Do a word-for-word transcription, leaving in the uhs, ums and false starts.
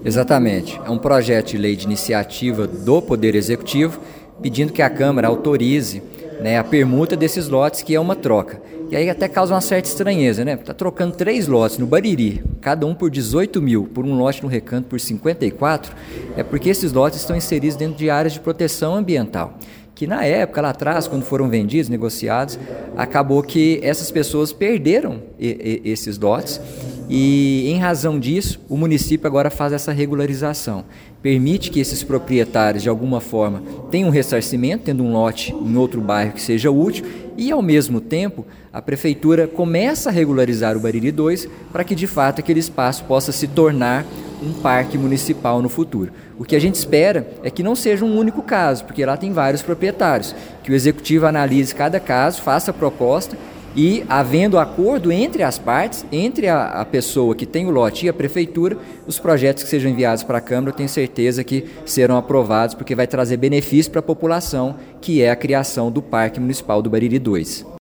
Exatamente. É um projeto de lei de iniciativa do Poder Executivo pedindo que a Câmara autorize, né, a permuta desses lotes, que é uma troca. E aí até causa uma certa estranheza, né? Está trocando três lotes no Bariri, cada um por dezoito mil, por um lote no Recanto por cinquenta e quatro, é porque esses lotes estão inseridos dentro de áreas de proteção ambiental, que na época, lá atrás, quando foram vendidos, negociados, acabou que essas pessoas perderam e, e, esses lotes e, em razão disso, o município agora faz essa regularização. Permite que esses proprietários, de alguma forma, tenham um ressarcimento, tendo um lote em outro bairro que seja útil, e, ao mesmo tempo, a Prefeitura começa a regularizar o Bariri dois para que, de fato, aquele espaço possa se tornar um parque municipal no futuro. O que a gente espera é que não seja um único caso, porque lá tem vários proprietários, que o Executivo analise cada caso, faça a proposta e, havendo acordo entre as partes, entre a, a pessoa que tem o lote e a Prefeitura, os projetos que sejam enviados para a Câmara, eu tenho certeza que serão aprovados, porque vai trazer benefício para a população, que é a criação do Parque Municipal do Bariri dois.